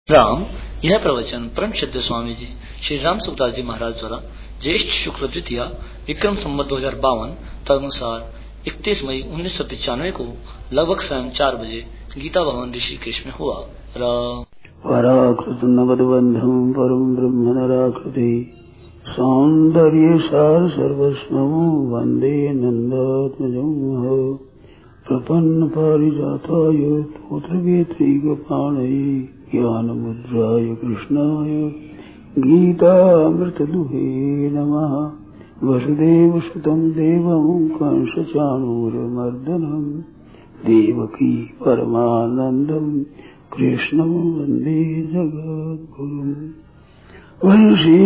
राम। यह प्रवचन परम श्रद्धेय स्वामी जी श्री राम सुखदास जी महाराज द्वारा ज्येष्ठ शुक्ल द्वितीया विक्रम संवत 2052 तदनुसार 31 मई 1995 को लगभग शाम 4 बजे गीता भवन ऋषिकेश में हुआ। पराकृत नवदबंधम परम ब्रह्म नराकृति सौंदर्य सार सर्वस्वं वंदे नंदात्मजं प्रपन्न पारिजाताय तोत्रवेत्रैकपाणये ज्ञानमुद्राय कृष्णाय गीतामृतदुहे नमः। वसुदेवसुतं देवं कंसचाणूरमर्दनं देवकी परमानन्दं कृष्णं वन्दे जगद्गुरुम्। वंशी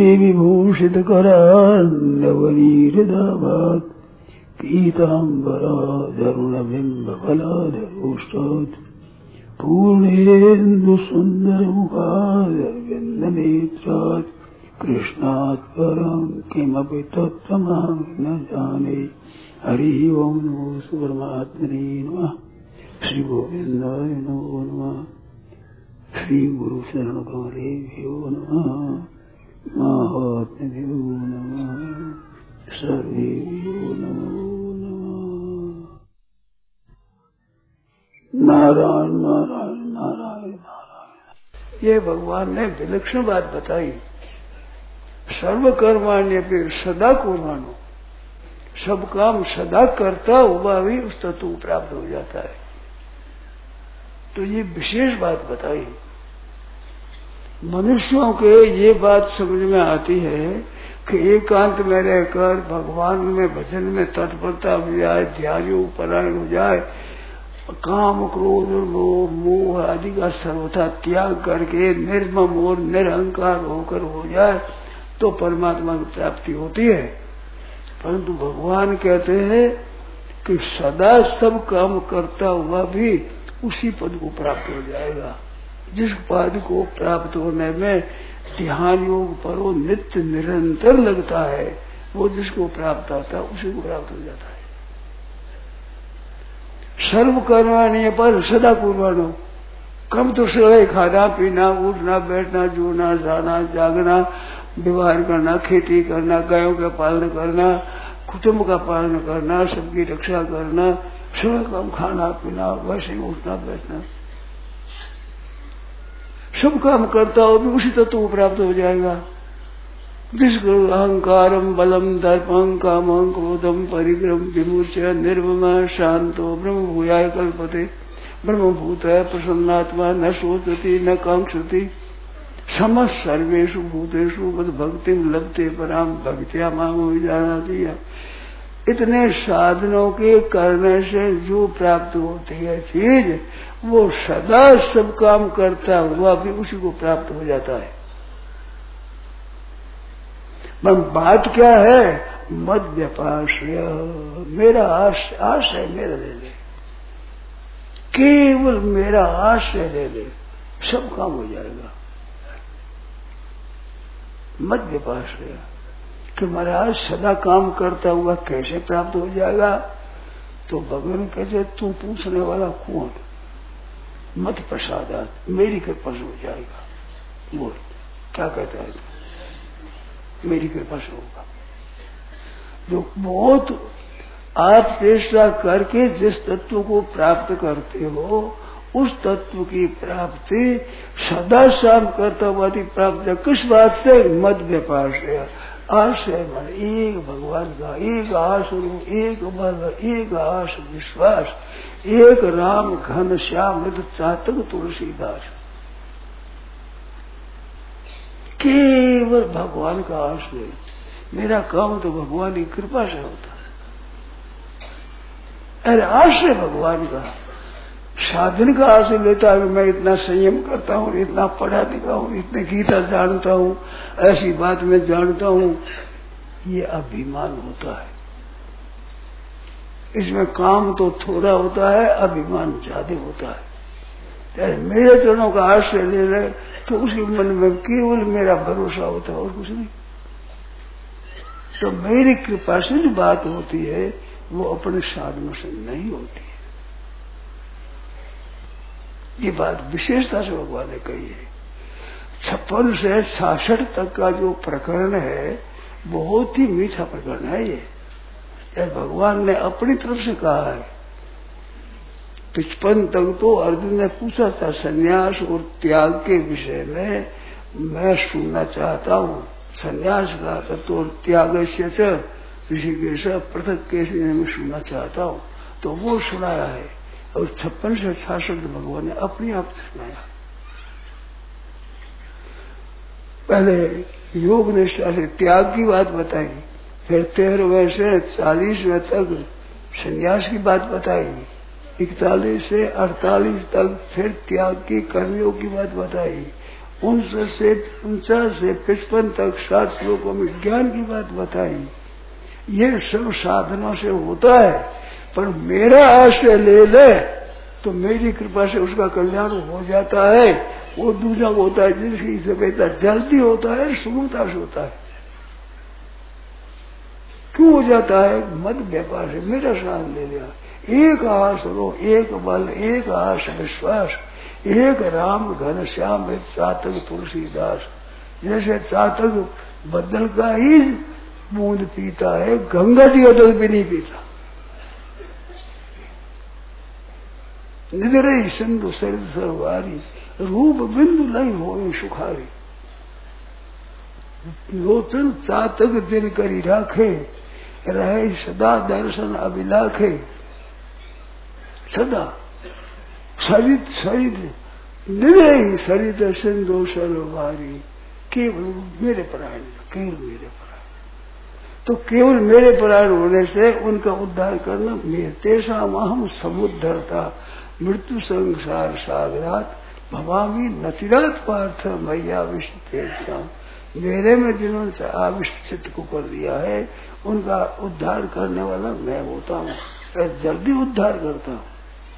विभूषितकरान्नवनीहृदाभात् पीताम्बराधरुणबिम्बफलाधरोष्टात् पूर्णेन्दुसुन्दरमुखारविन्दनेत्रात् कृष्णात् परं किमपि तत्त्वमहं न जाने। हरि ओं नमो परमात्मने नमः। श्री गोविन्दाय नमो नमः। श्री गुरु शरण कमलेभ्यो नमः। महात्म्यो नमः। सर्वेभ्यो नमो नमः। नारायण नारायण नारायण नारायण। ये भगवान ने विलक्षण बात बताई। सर्व कर्माण्य पे सदा कुर्बानो, सब काम सदा करता हुआ भी उस तत्व को प्राप्त हो जाता है। तो ये विशेष बात बताई। मनुष्यों के ये बात समझ में आती है कि एकांत में रहकर भगवान में भजन में तत्परता हो जाए, ध्यान परायण हो जाए, काम क्रोध मोह आदि का सर्वथा त्याग करके निर्मम और निरहंकार होकर हो जाए तो परमात्मा की प्राप्ति होती है। परंतु भगवान कहते हैं कि सदा सब काम करता हुआ भी उसी पद को प्राप्त हो जाएगा। जिस पद को प्राप्त होने में ध्यान योग पर वो नित्य निरंतर लगता है, वो जिसको प्राप्त होता है उसी को प्राप्त हो जाता है। सर्व कर्माण्य पर सदा कुर्बानो, कम तो सदा खाना पीना उठना बैठना जोना जाना जागना व्यवहार करना खेती करना गायों का पालन करना कुटुंब का पालन करना सबकी रक्षा करना सब काम खाना पीना वैसे ही उठना बैठना सब काम करता हो भी उसी तत्व को प्राप्त हो जाएगा। जिसको अहंकारम बलम दर्पं कामं क्रोधम परिग्रहम विमुच्य निर्ममा शांतो ब्रह्म भूयाय कल्पते ब्रह्मभूत प्रसन्नात्मा न शोचति न कांक्षति समस्त सर्वेषु भूतेषु मद भक्ति लभते पराम भक्त्या माम विजानाति। इतने साधनों के करने से जो प्राप्त होती है चीज वो सदा सब काम करता हुआ भी उसी को प्राप्त हो जाता है। बात क्या है? मद व्यपाश्रय, मेरा आश्रय मेरा ले ले, केवल मेरा आश्रय ले ले, सब काम हो जाएगा। मद व्यपाश्रय कि महाराज सदा काम करता हुआ कैसे प्राप्त हो जाएगा? तो भगवान कहते तू पूछने वाला कौन? मत प्रसादात, मेरी कृपा से हो जाएगा। बोल क्या कहता है? मेरी कृपा से होगा। जो बहुत आप चेष्टा करके जिस तत्व को प्राप्त करते हो उस तत्व की प्राप्ति सदा शाम करता हुआ प्राप्त किस बात से? मद व्यपाश्रय, आश्रय मन एक भगवान का, एक आश्रय, एक बल, एक आश विश्वास, एक राम घन श्याम चातक तुलसीदास। केवल भगवान का आश्रय। मेरा काम तो भगवान की कृपा से होता है। अरे आश्रय भगवान का, साधन का आश्रय लेता है। मैं इतना संयम करता हूँ, इतना पढ़ा लिखा हूँ, इतने गीता जानता हूँ, ऐसी बात मैं जानता हूँ, ये अभिमान होता है। इसमें काम तो थोड़ा होता है, अभिमान ज्यादा होता है। मेरे चरणों का आश्रय ले रहे तो उसके मन में केवल मेरा भरोसा होता है और कुछ नहीं। तो मेरी कृपा से जो बात होती है वो अपने साधनों से नहीं होती है। ये बात विशेषता से भगवान ने कही है। 56 से 66 तक का जो प्रकरण है बहुत ही मीठा प्रकरण है ये भगवान ने अपनी तरफ से कहा है। 55 तक तो अर्जुन ने पूछा था संन्यास और त्याग के विषय में मैं सुनना चाहता हूँ। संन्यास का तत्व और त्याग से ऋषिकेश पृथक कैसे मैं सुनना चाहता हूँ, तो वो सुनाया है। और 56 से 66 भगवान ने अपने आप सुनाया। पहले योग निष्ठा से त्याग की बात बताई, फिर 13वें से 40वें तक संन्यास की बात बताई, 41 से 48 तक फिर त्याग की कर्मयोग की बात बताई, 49 से 55 तक 7 श्लोकों में ज्ञान की बात बताई। ये सब साधनों से होता है, पर मेरा आश्रय ले ले तो मेरी कृपा से उसका कल्याण हो जाता है। वो दूसरा होता है जिसकी सफेदा जल्दी होता है, सुगमता से होता है। क्यों हो जाता है? मत व्यापार से मेरा साथ ले लिया। एक आस रो, एक बल, एक आस विश्वास, एक राम घन श्याम चातक तुलसीदास। जैसे चातक बदल का ही बूंद पीता है, गंगा जी अदल भी नहीं पीता। निधरे सिंधु सरित सरवारी, रूप बिंदु लय हो सुखारी। लोचन चातक दिल करी राखे, रहे सदा दर्शन अभिलाखे। सदा सरित सरित निधरे सरित सिंधु सरवारी, केवल मेरे परायण, केवल मेरे परायण। तो केवल मेरे परायण होने से उनका उद्धार करना मेरे तेषाम अहम समुद्धरता मृत्यु संसार सागरात भवामी नचिरात पार्थ मैया विष्णु। मेरे में जिन्होंने आविष्ट चित्त को कर दिया है उनका उद्धार करने वाला मैं होता हूँ, मैं जल्दी उद्धार करता हूँ।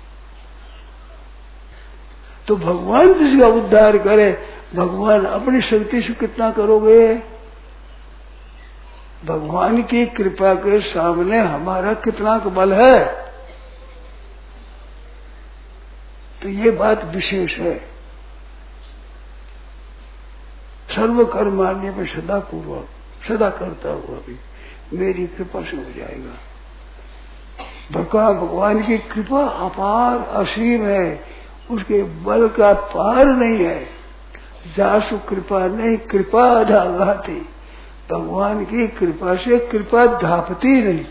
तो भगवान जिसका उद्धार करे, भगवान अपनी शक्ति से कितना करोगे? भगवान की कृपा के सामने हमारा कितना बल है? तो ये बात विशेष है। सर्व कर्मान्य में सदा पूर्वक, सदा करता हुआ भी मेरी कृपा से हो जाएगा। भगवान की कृपा अपार असीम है, उसके बल का पार नहीं है। जासु कृपा नहीं कृपा धागाती, भगवान की कृपा से कृपा धापती नहीं।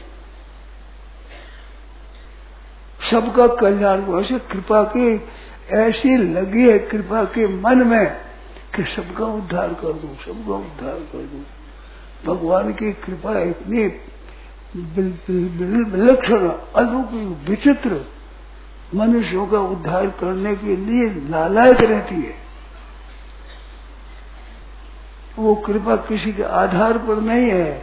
सबका कल्याण हुआ से कृपा की ऐसी लगी है कृपा के मन में कि सबका उद्धार कर दूं, सबका उद्धार कर दूं। भगवान की कृपा इतनी विलक्षण अलौकिक विचित्र मनुष्यों का उद्धार करने के लिए लालायक रहती है। वो कृपा किसी के आधार पर नहीं है,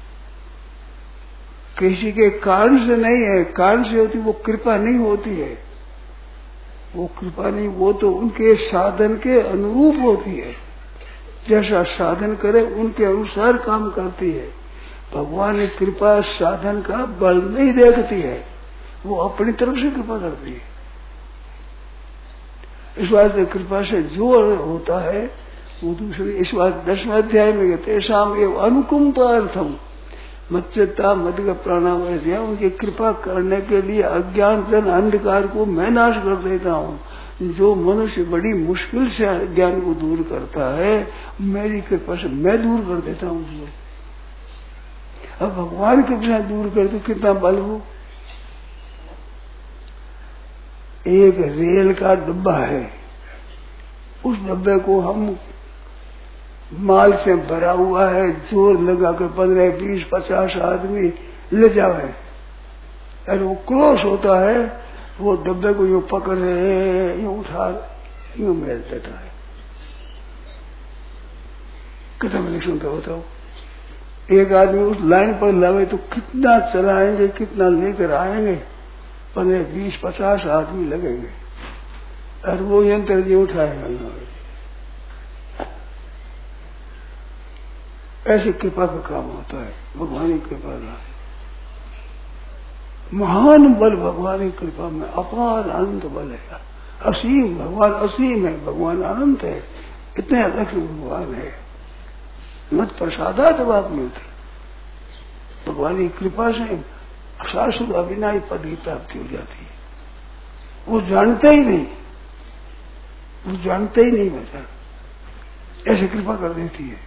किसी के कारण से नहीं है। कारण से होती वो कृपा नहीं होती है। वो कृपा नहीं, वो तो उनके साधन के अनुरूप होती है। जैसा साधन करे उनके अनुसार काम करती है। भगवान की कृपा साधन का बल नहीं देखती है, वो अपनी तरफ से कृपा करती है। इस बात से कृपा से जो होता है वो दूसरे, इस बात 10वें अध्याय में कहते शाम एवं अनुकंपार्थम मच्चता मद का प्राणाम दिया। उनकी कृपा करने के लिए अज्ञान जन अंधकार को मैं नाश कर देता हूँ। जो मनुष्य बड़ी मुश्किल से ज्ञान को दूर करता है, मेरी कृपा से मैं दूर कर देता हूँ उसको। अब भगवान की कृपा दूर कर दो, कितना बल हो। एक रेल का डब्बा है, उस डब्बे को हम माल से भरा हुआ है, जोर लगा कर 15, 20, 50 आदमी ले जावे, और वो क्रॉस होता है, वो डब्बे को यूं पकड़ रहे, यूं उठा, यूं मेल देता है। कितना निरीक्षण का बताओ। एक आदमी उस लाइन पर लावे तो कितना चलाएंगे, कितना लेकर आएंगे, 15, 20, 50 आदमी लगेंगे, और वो यंत्र जी उठाएगा। ऐसी कृपा का काम होता है, भगवान की कृपा का महान बल। भगवान की कृपा में अपार अनंत बल है, असीम। भगवान असीम है, भगवान अनंत है, इतने अलग भगवान है। मत प्रसादा तब आप मिलते, भगवान की कृपा से शाश्वत अविनाशी पद की प्राप्ति हो जाती है। वो जानते ही नहीं, वो जानते ही नहीं बता, ऐसे कृपा कर देती है।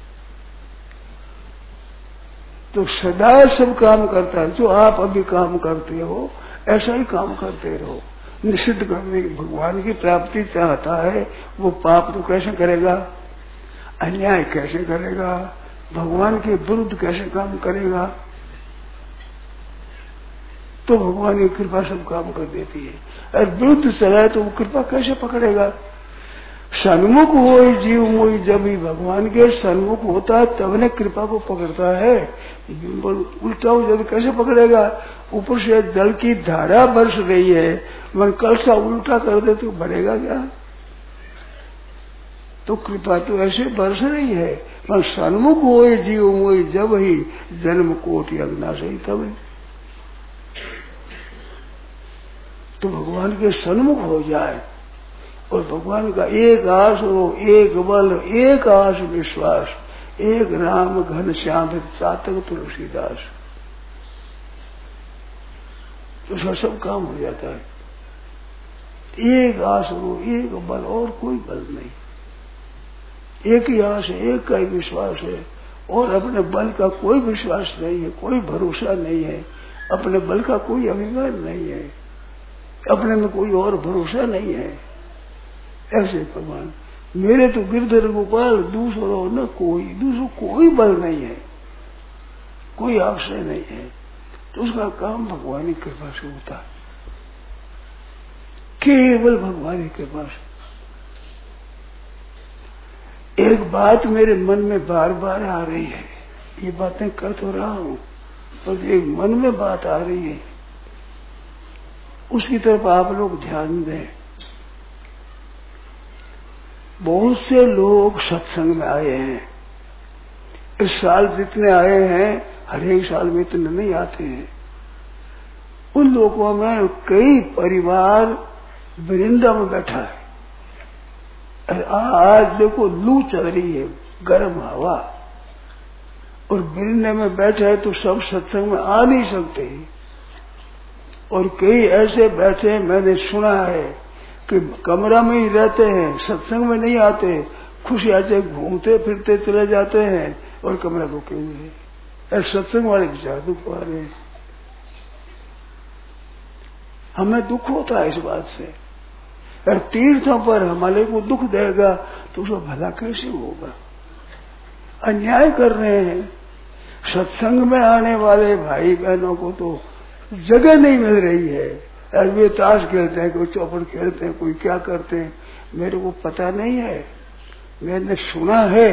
तो सदा सब काम करता है। जो आप अभी काम करते हो ऐसा ही काम करते रहो। निषिद्ध करने की भगवान की प्राप्ति चाहता है, वो पाप तो कैसे करेगा, अन्याय कैसे करेगा, भगवान के विरुद्ध कैसे काम करेगा। तो भगवान की कृपा सब काम कर देती है। और विरुद्ध चलाए तो वो कृपा कैसे पकड़ेगा। सन्मुख हो जीव मोई, जब ही भगवान के सन्मुख होता है तब ने कृपा को पकड़ता है। उल्टा हो जब कैसे पकड़ेगा। ऊपर से जल की धारा बरस रही है, मन कलसा उल्टा कर दे तो भरेगा क्या। तो कृपा तो ऐसे बरस रही है, पर सन्मुख हो जीव मोई, जब ही जन्म कोटि अग्नाशयी तब है। तो भगवान के सन्मुख हो जाए और भगवान का एक आस हो, एक बल, एक आस विश्वास, एक राम घन श्याम चातक तुलसीदास, तो सब काम हो जाता है। एक आस हो, एक बल, और कोई बल नहीं, एक ही आस है, एक का ही विश्वास है। और अपने बल का कोई विश्वास नहीं है, कोई भरोसा नहीं है, अपने बल का कोई अभिमान नहीं है, अपने में कोई और भरोसा नहीं है। ऐसे भगवान मेरे तो गिरधर गोपाल, दूसरों न कोई, दूसरों कोई बल नहीं है, कोई आश्रय नहीं है। तो उसका काम भगवान की कृपा से होता है, केवल भगवान की कृपा से। एक बात मेरे मन में बार बार आ रही है, ये बातें कर तो रहा हूं, पर एक मन में बात आ रही है, उसकी तरफ आप लोग ध्यान दें। बहुत से लोग सत्संग में आए हैं, इस साल जितने आए हैं हर एक साल में इतने नहीं आते हैं। उन लोगों में कई परिवार वृंदा में बैठा है, और आज देखो लू चल रही है, गर्म हवा, और वृंदा में बैठे है तो सब सत्संग में आ नहीं सकते। और कई ऐसे बैठे मैंने सुना है कि कमरा में ही रहते हैं, सत्संग में नहीं आते, खुशियां से घूमते फिरते चले जाते हैं और कमरा रुके हुए हैं। सत्संग वाले विचार दुख आ रहे हैं। हमें दुख होता है इस बात से। और तीर्थों पर हमारे को दुख देगा तो उसको भला कैसे होगा। अन्याय कर रहे हैं। सत्संग में आने वाले भाई बहनों को तो जगह नहीं मिल रही है। और वे ताश खेलते हैं, कोई चौपड़ खेलते हैं, कोई क्या करते हैं, मेरे को पता नहीं है, मैंने सुना है।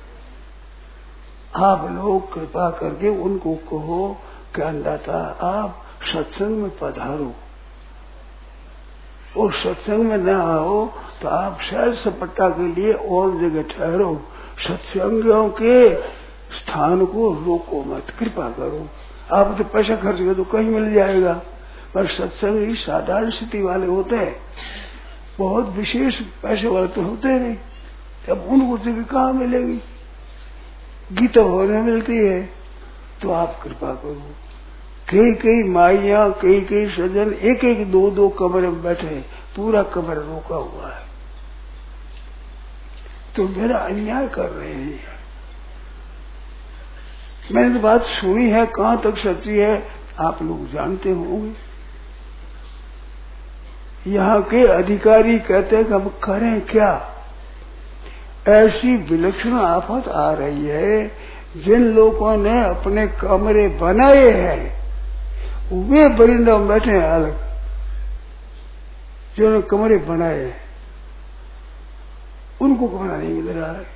आप लोग कृपा करके उनको कहो कि अन्नदाता आप सत्संग में पधारो, और सत्संग में न आओ तो आप सैर सपट्टा के लिए और जगह ठहरो। सत्संगियों के स्थान को रोको मत, कृपा करो। आप तो पैसा खर्च करो तो कहीं मिल जाएगा, पर सत्संग ही साधारण स्थिति वाले होते हैं, बहुत विशेष पैसे वाले तो होते नहीं। अब उनको जगह कहाँ मिलेगी, गीता भवन में मिलती है। तो आप कृपा करो। कई कई माइया, कई कई सज्जन एक एक दो दो कमरे में बैठे, पूरा कमरा रोका हुआ है, तो मेरा अन्याय कर रहे हैं। मैंने तो बात सुनी है, कहां तक सच्ची है आप लोग जानते होंगे। यहाँ के अधिकारी कहते हैं कि हम करें क्या। ऐसी विलक्षण आफत आ रही है, जिन लोगों ने अपने कमरे बनाए हैं वे बरिंदा में बैठे हैं अलग, जिन्होंने कमरे बनाए हैं उनको कमरा नहीं मिल रहा है।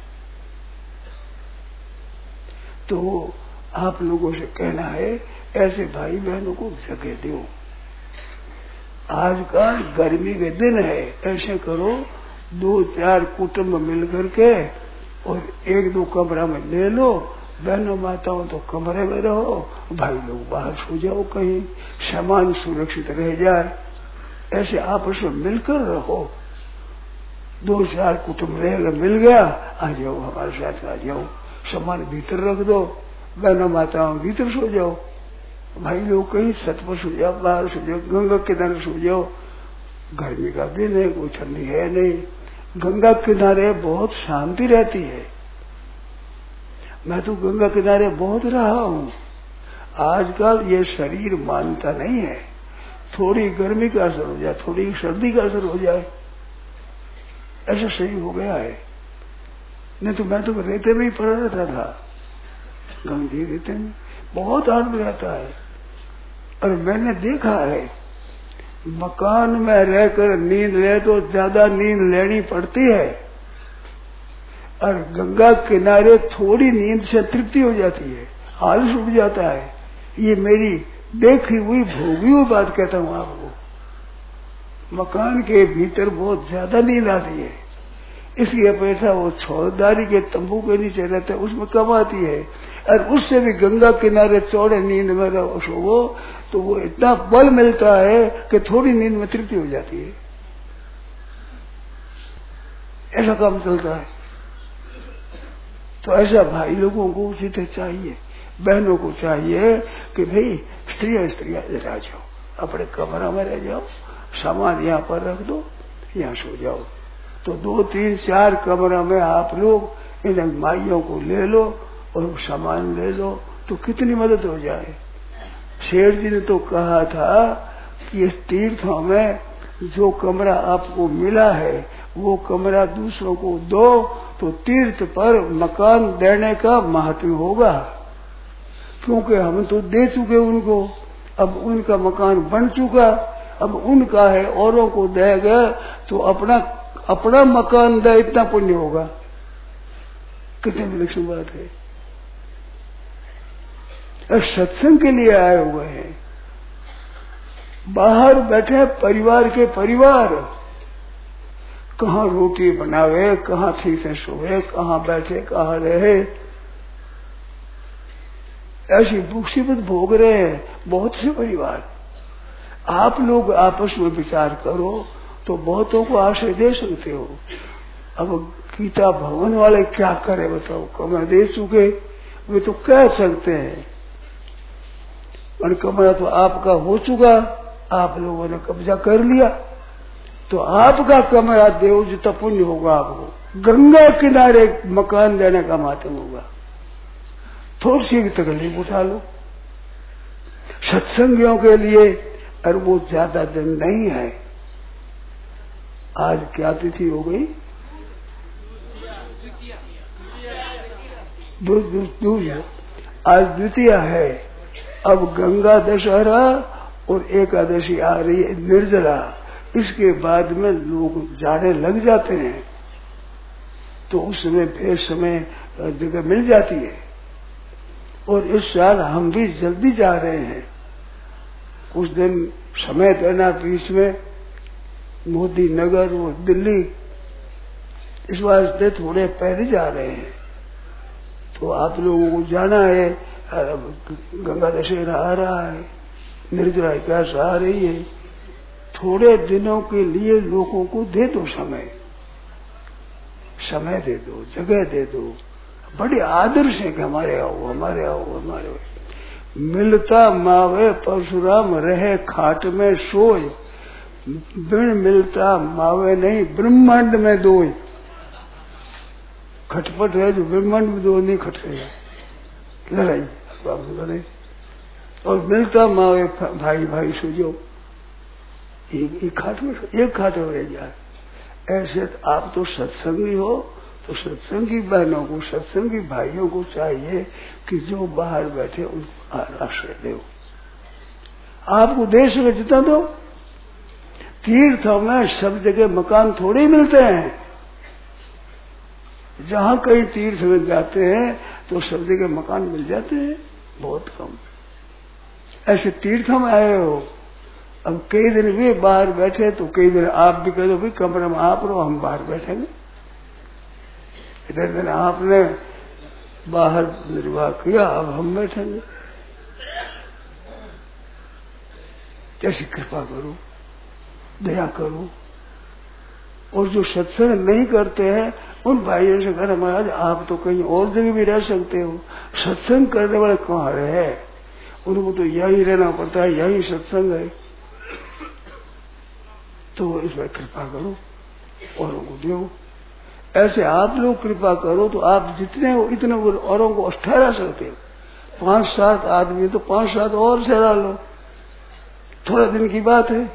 तो आप लोगों से कहना है ऐसे भाई बहनों को जगह दो। आजकल गर्मी के दिन है, ऐसे करो 2-4 कुटुंब मिल करके और 1-2 कमरा में ले लो। बहनों माताओं तो कमरे में रहो, भाई लोग बाहर सो जाओ, कहीं सामान सुरक्षित रह जाए। ऐसे आपस में मिलकर रहो। 2-4 कुटुंब रहेगा, मिल गया, आ जाओ हमारे साथ आ जाओ, सामान भीतर रख दो, बहनों माताओं भीतर सो जाओ, भाई लोग कहीं छत पर सो जाओ, बाहर सो जाओ, गंगा किनारे सो जाओ। गर्मी का दिन है, कोई ठंडी है नहीं, गंगा किनारे बहुत शांति रहती है। मैं तो गंगा किनारे बहुत रहा हूँ। आजकल ये शरीर मानता नहीं है, थोड़ी गर्मी का असर हो जाए, थोड़ी सर्दी का असर हो जाए, ऐसा सही हो गया है। नहीं तो मैं तो रेते में ही पड़ा रहता था, गंगी रेते में बहुत आनंद रहता है। और मैंने देखा है, मकान में रहकर नींद ले तो ज्यादा नींद लेनी पड़ती है, और गंगा किनारे थोड़ी नींद से तृप्ति हो जाती है, आलस उठ जाता है। ये मेरी देखी हुई भोगी हुई बात कहता हूँ आपको। मकान के भीतर बहुत ज्यादा नींद आती है, इसकी अपेक्षा वो छौदारी के तंबू के नीचे रहते है, उसमें कम आती है। और उससे भी गंगा किनारे चौड़े नींद में सोवो तो वो इतना बल मिलता है कि थोड़ी नींद में तृप्ति हो जाती है। ऐसा काम चलता है। तो ऐसा भाई लोगों को उचित चाहिए, बहनों को चाहिए कि भाई स्त्रियां रह जाओ, अपने कमरा में रह जाओ, सामान यहाँ पर रख दो, यहाँ सो जाओ। तो 2-3-4 कमरा में आप लोग इन माइयों को ले लो और सामान ले लो, तो कितनी मदद हो जाए। शेर जी ने तो कहा था कि इस तीर्थों में जो कमरा आपको मिला है वो कमरा दूसरों को दो, तो तीर्थ पर मकान देने का महत्व होगा। क्योंकि हम तो दे चुके उनको, अब उनका मकान बन चुका, अब उनका है, औरों को देगा तो अपना मकान दे, इतना पुण्य होगा। कितनी विलक्षण बात है। सत्संग के लिए आए हुए हैं, बाहर बैठे परिवार के परिवार, कहाँ रोटी बनावे, कहाँ ठीक से सोए, कहाँ बैठे, कहाँ रहे, ऐसी मुसीबत भोग रहे हैं बहुत से परिवार। आप लोग आपस में विचार करो तो बहुतों को आश्रय दे सकते हो। अब गीता भवन वाले क्या करे बताओ, कमरा दे चुके, वे तो कह सकते हैं, और कमरा तो आपका हो चुका, आप लोगों ने कब्जा कर लिया, तो आपका कमरा देव जितना पुण्य होगा आपको। गंगा किनारे मकान देने का माध्यम होगा। थोड़ी सी तकलीफ उठा लो सत्संगियों के लिए, और वो ज्यादा दिन नहीं है। आज क्या तिथि हो गई? आज द्वितीया है। अब गंगा दशहरा और एकादशी आ रही है निर्जला, इसके बाद में लोग जाने लग जाते हैं, तो उसमें फिर समय जगह मिल जाती है। और इस साल हम भी जल्दी जा रहे हैं, कुछ दिन समय देना बीच में, मोदी नगर और दिल्ली, इस वास्ते थोड़े पहले जा रहे हैं। तो आप लोगों को जाना है, गंगा दशहरा आ रहा है, निर्जला एकादशी आ रही है, थोड़े दिनों के लिए लोगों को दे दो समय दे दो, जगह दे दो। बड़े आदर्श है कि हमारे आओ, हमारे आओ, हमारे आओ। मिलता मावे परशुराम रहे खाट में सोए, बिन मिलता मावे नहीं ब्रह्मांड में दोय। खटपट है जो ब्रह्मांड में दो नहीं खटकेगा, लड़ाई। और मिलता मावे भाई भाई सोजो, एक खाट में रह जाए। ऐसे आप तो सत्संगी हो, तो सत्संगी बहनों को, सत्संगी भाइयों को चाहिए कि जो बाहर बैठे उनको आश्रय दो। आपको दे सके जितना दो। तीर्थों में सब जगह मकान थोड़े ही मिलते हैं। जहाँ कई तीर्थ में जाते हैं तो सब जगह मकान मिल जाते हैं, बहुत कम। ऐसे तीर्थों में आए हो, अब कई दिन वे बाहर बैठे तो कई दिन आप भी कह दो भाई कमरे में आप रहो, हम बाहर बैठेंगे। इधर दिन आपने बाहर निर्वाह किया, अब हम बैठेंगे। कैसी कृपा करो, दया करो। और जो सत्संग नहीं करते हैं उन भाइयों से कहना महाराज आप तो कहीं और जगह भी रह सकते हो, सत्संग करने वाले कहाँ रहे, उनको तो यही रहना पड़ता है, यही सत्संग है। तो इसमें कृपा करो और उनको दो। ऐसे आप लोग कृपा करो तो आप जितने हो इतने औरों को ठहरा सकते हो। 5-7 आदमी तो 5-7 और ठहरा लो, थोड़ा दिन की बात है।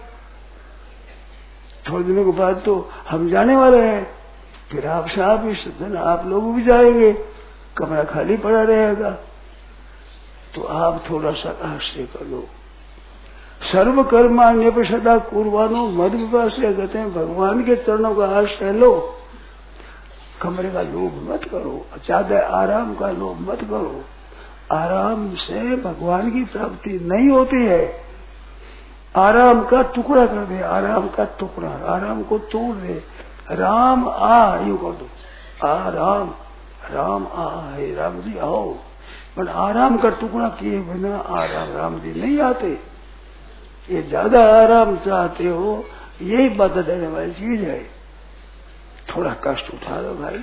थोड़े दिनों के बाद तो हम जाने वाले हैं, फिर आपसे आप ही सदन आप लोग भी जाएंगे, कमरा खाली पड़ा रहेगा। तो आप थोड़ा सा आश्रय कर लो। सर्व कर्मान्य पे सदा कुर्बानो मद विपाश्रय कहते हैं, भगवान के चरणों का आश्रय लो। कमरे का लोभ मत करो, ज्यादा आराम का लोभ मत करो। आराम से भगवान की प्राप्ति नहीं होती है। आराम का टुकड़ा कर दे, आराम का टुकड़ा, आराम को तोड़ दे। राम आ यू कर दो, राम राम आ है, राम जी आओ। पर आराम का टुकड़ा किए बिना आराम राम जी नहीं आते। ये ज्यादा आराम चाहते हो, यही बाधा देने वाली चीज है। थोड़ा कष्ट उठा लो भाई।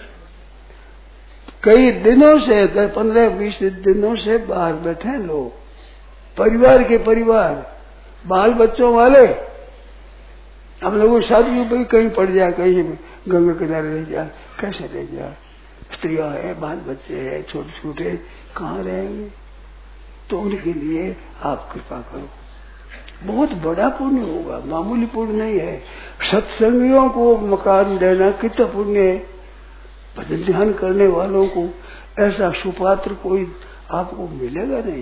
कई दिनों से 15-20 दिनों से बाहर बैठे लोग, परिवार के परिवार, बाल बच्चों वाले। हम लोगों शादी भी कहीं पड़ जाए, कहीं गंगा किनारे रह जाए, कैसे रह जाए? स्त्रियां है, बाल बच्चे है, छोटे छोटे, कहाँ रहेंगे? तो उनके लिए आप कृपा करो। बहुत बड़ा पुण्य होगा, मामूली पुण्य नहीं है। सत्संगियों को मकान देना कितना पुण्य है। भजन ध्यान करने वालों को ऐसा सुपात्र कोई आपको मिलेगा नहीं।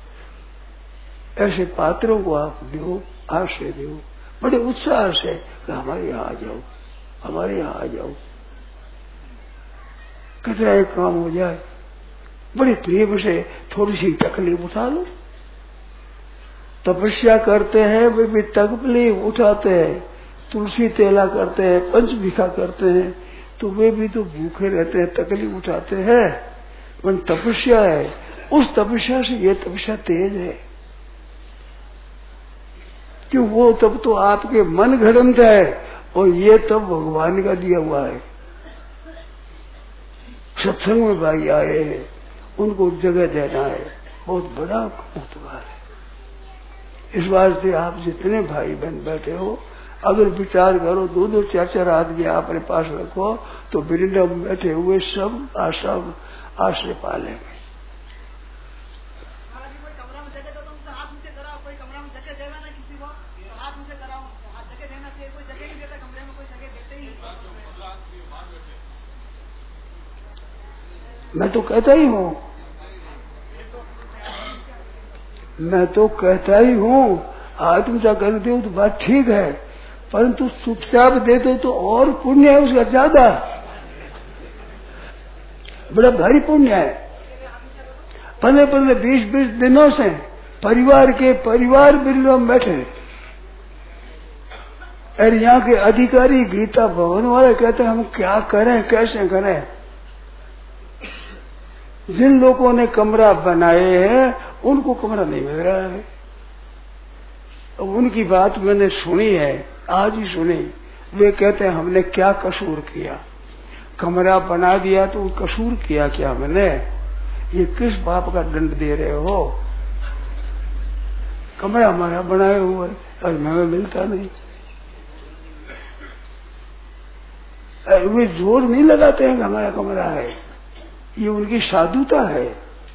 ऐसे पात्रों को आप दो, आश्रय दो, बड़े उत्साह से हमारे यहाँ आ जाओ, हमारे यहाँ आ जाओ। कितना एक काम हो जाए, बड़े प्रेम से थोड़ी सी तकलीफ उठा लो। तपस्या करते हैं वे भी तकलीफ उठाते हैं, तुलसी तेला करते हैं, पंचभिखा करते हैं, तो वे भी तो भूखे रहते हैं, तकलीफ उठाते हैं। पर तपस्या है, उस तपस्या से ये तपस्या तेज है, कि वो तब तो आपके मन घड़ंत है और ये तब भगवान का दिया हुआ है। सत्संग में भाई आए हैं, उनको जगह देना है, बहुत बड़ा उपकार है। इस वास्ते आप जितने भाई बहन बैठे हो, अगर विचार करो 2-2, 4-4 आदमी अपने पास रखो तो वृंदावन में बैठे हुए सब आश्रय पालेंगे। मैं तो कहता ही हूँ, मैं तो कहता ही हूँ, आत्मजा कर दो तो बात ठीक है, परंतु चुपचाप दे दो तो और पुण्य है उसका ज्यादा, बड़ा भारी पुण्य है। 15-15, 20-20 दिनों से परिवार के परिवार बिल्लो में बैठे, और यहाँ के अधिकारी गीता भवन वाले कहते हैं हम क्या करें, कैसे करें। जिन लोगों ने कमरा बनाए हैं उनको कमरा नहीं मिल रहा है। उनकी बात मैंने सुनी है, आज ही सुनी। वे कहते हैं हमने क्या कसूर किया, कमरा बना दिया तो कसूर किया क्या मैंने? ये किस बाप का दंड दे रहे हो? कमरा हमारा बनाए हुए और हमें मिलता नहीं। वे जोर नहीं लगाते हैं कि हमारा कमरा है, ये उनकी साधुता है।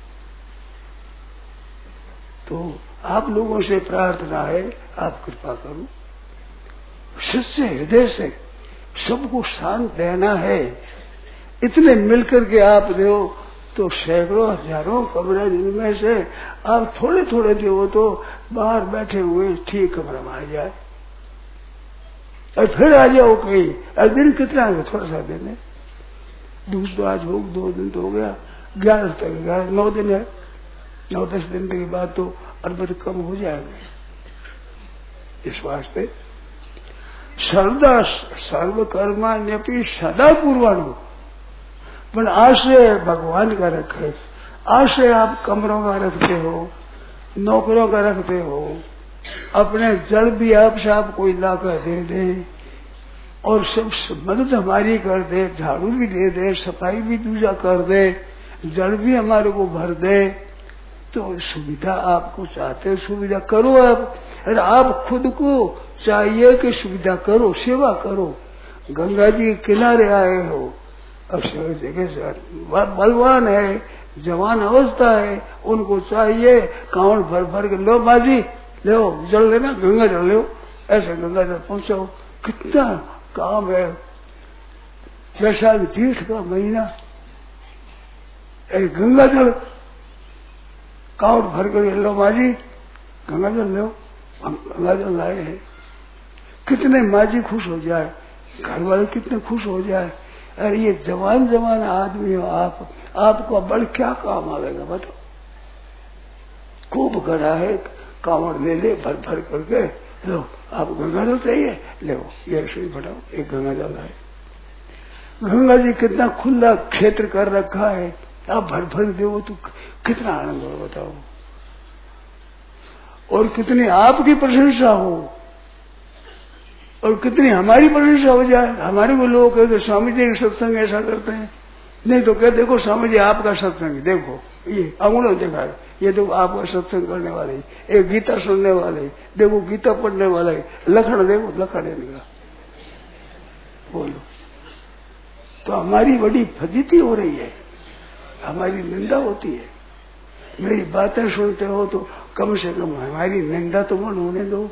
तो आप लोगों से प्रार्थना है, आप कृपा करो, सच्चे हृदय से सबको शांत देना है। इतने मिलकर के आप दो तो सैकड़ों हजारों कमरे जिनमें से आप थोड़े थोड़े दो तो बाहर बैठे हुए ठीक कमरा में आ जाए, और फिर आ जाओ कहीं। और दिन कितना है, थोड़ा सा दिन है, दूसरा आज हो 2 दिन तो हो गया, 11 तक 9 दिन है, 9-10 दिन के बाद तो अर्बत कम हो जाएगा। इस वास्ते सर्वदा सर्वकर्माण्यपि सदा कुर्वाणो, पर आश्रय भगवान का रखे। आश्रय आप कमरों का रखते हो, नौकरों का रखते हो, अपने जल भी आपसे आप कोई लाकर दे दे, और सब मदद हमारी कर दे, झाड़ू भी दे दे, सफाई भी दूजा कर दे, जल भी हमारे को भर दे, तो सुविधा आपको चाहते, सुविधा करो आप। अरे आप खुद को चाहिए कि सुविधा करो, सेवा करो। गंगा जी के किनारे आए हो, अब जगह बलवान है, जवान अवस्था है, उनको चाहिए काउंट भर भर के लो बाजी ले जल लेना, गंगा जल लो, ऐसे गंगा जल पहुंचाओ। कितना काम है। वैशाख जेठ का महीना, गंगा जल काउंट भर कर लो माजी, गंगा जल लो, हम गंगा जल लाए हैं। कितने माजी खुश हो जाए, घर वाले कितने खुश हो जाए। अरे ये जवान जवान आदमी हो आप, आपको बड़ क्या काम आवेगा बताओ। खूब गड़ा है, कांवड़ ले ले भर भर करके, लो आप गंगा जल चाहिए, ले ये रसोई बढ़ाओ, एक गंगा जल है। गंगा जी कितना खुला क्षेत्र कर रखा है, आप भर भर दो तो कितना आनंद हो बताओ। और कितनी आपकी प्रशंसा हो और कितनी हमारी प्रशंसा हो जाए। हमारे को लोग कहते स्वामी जी सत्संग ऐसा करते हैं, नहीं तो कहते देखो स्वामी जी आपका सत्संग देखो, ये अंगुलों देखा है, ये देखो आपका सत्संग करने वाले, एक गीता सुनने वाले, देखो गीता पढ़ने वाले, लखन देखो लखन निकला। बोलो तो हमारी बड़ी फजीती हो रही है, हमारी निंदा होती है। मेरी बातें सुनते हो तो कम से कम हमारी निंदा तो मन होने दो।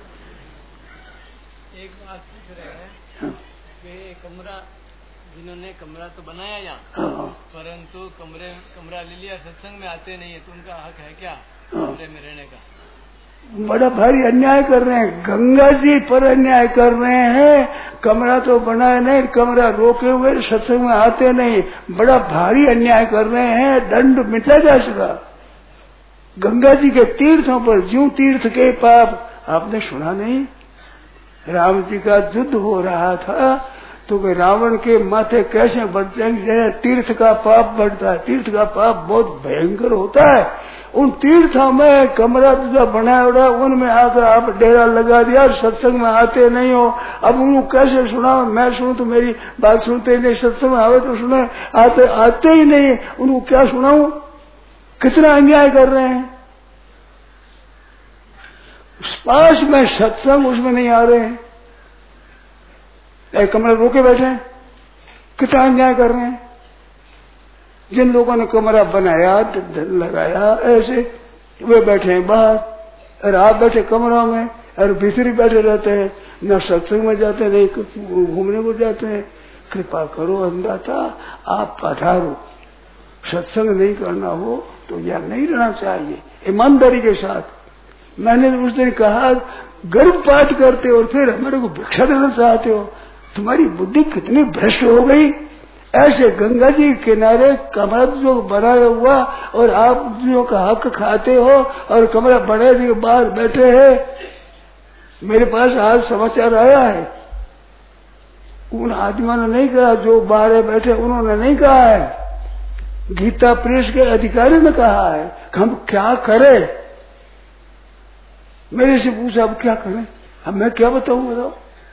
एक बात पूछ रहे हैं कि कमरा, जिन्होंने कमरा तो बनाया यहाँ, परंतु कमरा ले लिया, सत्संग में आते नहीं है, तो उनका हक है क्या कमरे में रहने का? बड़ा भारी अन्याय कर रहे हैं, गंगा जी पर अन्याय कर रहे हैं। कमरा तो बनाए नहीं, कमरा रोके हुए, सत्संग में आते नहीं, बड़ा भारी अन्याय कर रहे हैं। दंड मिटा जा सका। गंगा जी के तीर्थों पर ज्यों तीर्थ के पाप, आपने सुना नहीं? राम जी का युद्ध हो रहा था तो कि रावण के माथे कैसे बढ़ते हैं, तीर्थ का पाप बढ़ता है। तीर्थ का पाप बहुत भयंकर होता है। उन तीर्थों में कमरा दूसरा बनाया हुआ, उनमें आकर आप डेरा लगा दिया, सत्संग में आते नहीं हो। अब उनको कैसे सुनाओ? मैं सुनूं तो मेरी बात सुनते नहीं, सत्संग में आवे तो सुने, आते ही नहीं, उनको क्या सुनाऊं? कितना अन्याय कर रहे हैं। पास में सत्संग, उसमें नहीं आ रहे हैं, कमरा रोके बैठे हैं। कितना अन्याय कर रहे हैं। जिन लोगों ने कमरा बनाया, लगाया, ऐसे वे बैठे हैं बाहर, और आप बैठे कमरों में, और भीतर बैठे रहते हैं, न सत्संग में जाते, नहीं घूमने को जाते हैं। कृपा करो अंदाता, आप पधारो। सत्संग नहीं करना हो तो यह नहीं रहना चाहिए, ईमानदारी के साथ। मैंने उस दिन कहा, गर्भपात करते हो और फिर हमारे को भिक्षा देना चाहते हो, तुम्हारी बुद्धि कितनी भ्रष्ट हो गई। ऐसे गंगा जी के किनारे कमरा जो बनाया हुआ और आप जो का हक खाते हो, और कमरा बने के बाहर बैठे हैं। मेरे पास आज समाचार आया है, उन आदमियों ने नहीं कहा, जो बाहर बैठे उन्होंने नहीं कहा है, गीता प्रेस के अधिकारी ने कहा है कि हम क्या करें। मेरे से पूछा अब क्या करें, अब मैं क्या बताऊं बताओ।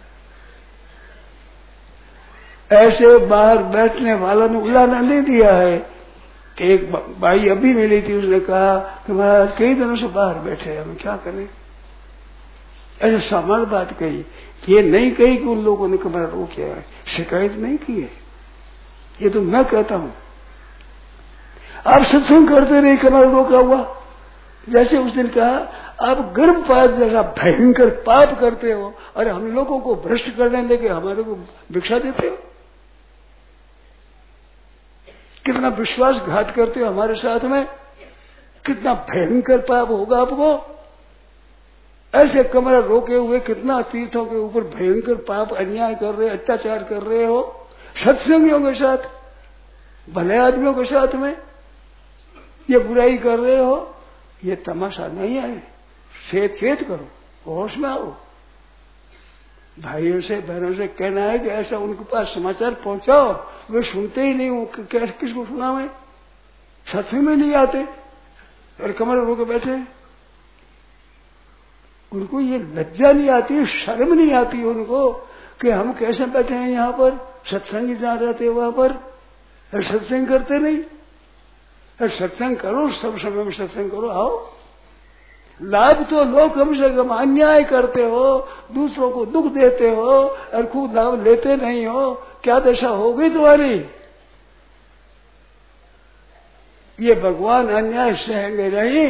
ऐसे बाहर बैठने वालों ने उलाना नहीं दिया है। एक भाई अभी मिली थी, उसने कहा कि महाराज कई दिनों से बाहर बैठे, हम क्या करें। ऐसे सामान्य बात कही, ये नहीं कही कि उन लोगों ने कमरा रोका है, शिकायत नहीं की है, ये तो मैं कहता हूं। आप सत्संग करते रहे, कमरा रोका हुआ। जैसे उस दिन कहा, आप गर्भपात जैसा भयंकर पाप करते हो और हम लोगों को भ्रष्ट करने लेके हमारे को भिक्षा देते हो। कितना विश्वासघात करते हो हमारे साथ में, कितना भयंकर पाप होगा आपको। ऐसे कमरा रोके हुए कितना तीर्थों के ऊपर भयंकर पाप अन्याय कर रहे, अत्याचार कर रहे हो, सत्संगियों के साथ, भले आदमियों के साथ में ये बुराई कर रहे हो। ये तमाशा नहीं है, चेत करो, होश में आओ। भाइयों से बहनों से कहना है कि ऐसा उनके पास समाचार पहुंचाओ, वे सुनते ही नहीं हो। किसको सुनावे? सत्संग में नहीं आते और कमरे रोके बैठे। उनको ये लज्जा नहीं आती, शर्म नहीं आती उनको कि हम कैसे बैठे हैं यहाँ पर, सत्संग जहाँ रहते वहां पर सत्संग करते नहीं। सत्संग करो, सब समय में सत्संग करो, आओ लाभ तो लो कम से कम। अन्याय करते हो, दूसरों को दुख देते हो और खूब लाभ लेते नहीं हो, क्या दशा हो गई तुम्हारी। ये भगवान अन्याय सहेंगे नहीं,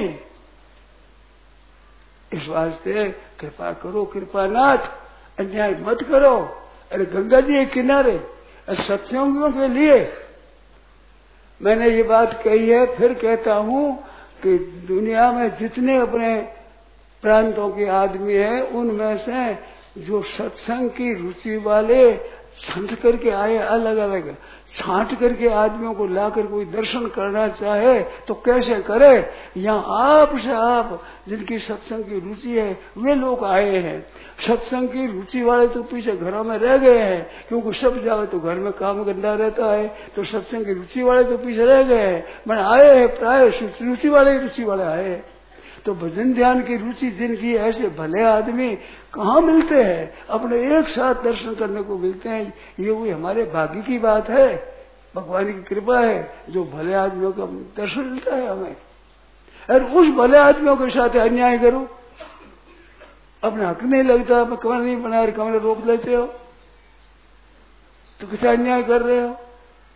इस वास्ते कृपा करो कृपानाथ, अन्याय मत करो। अरे गंगा जी के किनारे सत्संगों के लिए मैंने ये बात कही है, फिर कहता हूं कि दुनिया में जितने अपने प्रांतों के आदमी हैं उनमें से जो सत्संग की रुचि वाले छंट करके आए, अलग अलग छांट करके आदमियों को लाकर कोई दर्शन करना चाहे तो कैसे करे। यहाँ आप से आप जिनकी सत्संग की रुचि है वे लोग आए हैं। सत्संग की रुचि वाले तो पीछे घरों में रह गए हैं, क्योंकि सब जावे तो घर में काम गंदा रहता है, तो सत्संग की रुचि वाले तो पीछे रह गए हैं। मैंने आए हैं प्राय रुचि वाले आए हैं। तो भजन ध्यान की रुचि जिनकी ऐसे भले आदमी कहाँ मिलते हैं, अपने एक साथ दर्शन करने को मिलते हैं। ये हुई हमारे भाग्य की बात है, भगवान की कृपा है जो भले आदमियों का दर्शन मिलता है हमें। और उस भले आदमियों के साथ अन्याय करो, अपने हक नहीं लगता, कमरा नहीं बना, कमरे रोक लेते हो तो कितना अन्याय कर रहे हो।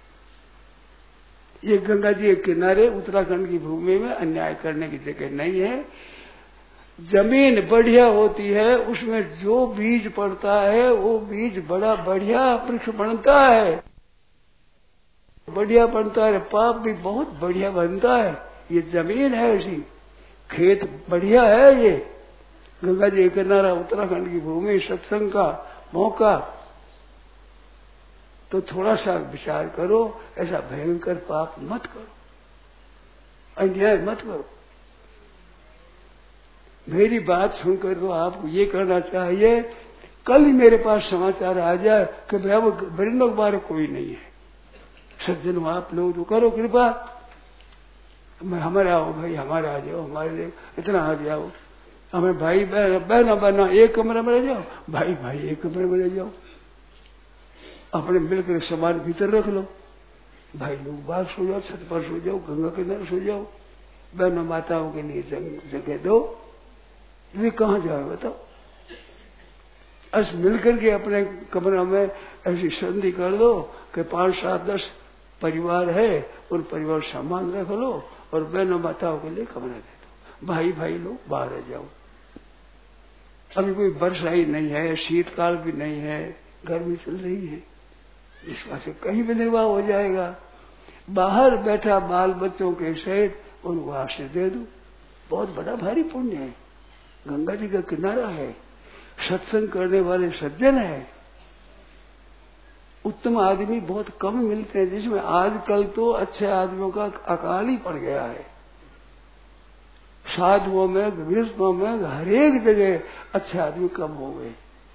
ये गंगा जी के किनारे उत्तराखंड की भूमि में अन्याय करने की जगह नहीं है। जमीन बढ़िया होती है, उसमें जो बीज पड़ता है वो बीज बड़ा बढ़िया वृक्ष बनता है, बढ़िया बनता है, पाप भी बहुत बढ़िया बनता है। ये जमीन है ऐसी, खेत बढ़िया है। ये गंगा जी के किनारा उत्तराखंड की भूमि, सत्संग का मौका, तो थोड़ा सा विचार करो, ऐसा भयंकर पाप मत करो, अन्याय मत करो। मेरी बात सुनकर तो आपको ये करना चाहिए, कल ही मेरे पास समाचार आ जाए कि भाई वो वृंदों के बारे कोई नहीं है, सज्जन आप लोग तो करो कृपा, हमारे आओ भाई, हमारे आ जाओ, हमारे लिए इतना आ जाओ, हमें भाई बहना एक कमरे में रह जाओ, भाई भाई एक कमरे में रह जाओ, अपने मिलकर सामान भीतर रख लो, भाई लोग बाहर सो जाओ, छत पर सो जाओ, गंगा किनारे सो जाओ, बहनों माताओं के लिए जगह दो। वे कहाँ जाए बताओ। अस मिलकर के अपने कमरा में ऐसी संधि कर दो कि 5, 7, 10 परिवार है, उन परिवार सामान रख लो और बहनों माताओं के लिए कमरा दे दो, भाई भाई लोग बाहर आ जाओ। अभी कोई वर्षा ही नहीं है, शीतकाल भी नहीं है, गर्मी चल रही है, इस वजह से कहीं भी निर्वाह हो जाएगा। बाहर बैठा बाल बच्चों के सहित उनको आश्रय दे दो, बहुत बड़ा भारी पुण्य है। गंगा जी का किनारा है, सत्संग करने वाले सज्जन है, उत्तम आदमी बहुत कम मिलते हैं, जिसमें आजकल तो अच्छे आदमियों का अकाल ही पड़ गया है। साधुओं में, गृहस्थों में, हर एक जगह अच्छे आदमी कम हो गए।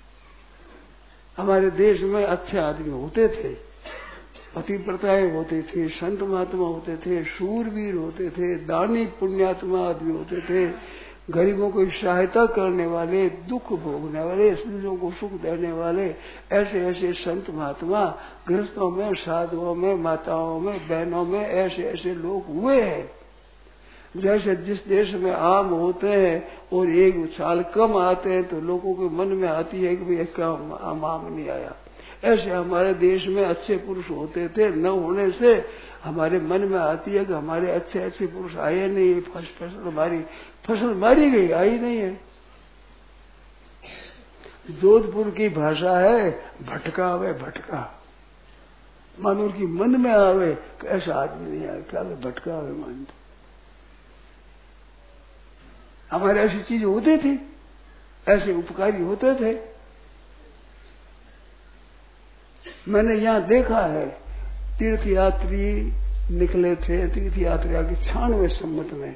हमारे देश में अच्छे आदमी होते थे, पतिव्रताएं होते थे, संत महात्मा होते थे, शूरवीर होते थे, दानी पुण्यात्मा आदमी होते थे, गरीबों की सहायता करने वाले, दुख भोगने वाले, स्त्रियों को सुख देने वाले, ऐसे ऐसे संत महात्मा गृहस्थों में, साधुओं में, माताओं में, बहनों में ऐसे ऐसे लोग हुए हैं। जैसे जिस देश में आम होते हैं और एक साल कम आते हैं तो लोगों के मन में आती है कि भाई इसका आम नहीं आया, ऐसे हमारे देश में अच्छे पुरुष होते थे, न होने से हमारे मन में आती है कि हमारे अच्छे अच्छे पुरुष आए नहीं, फसल मारी गई, आई नहीं है। जोधपुर की भाषा है भटका आवे, भटका, मानो की मन में आवे कि ऐसा आदमी नहीं आए, क्या भटका आवे मान। हमारे ऐसी चीज होते थे, ऐसे उपकारी होते थे। मैंने यहाँ देखा है, तीर्थ यात्री निकले थे, तीर्थ यात्रा की 96 संवत में,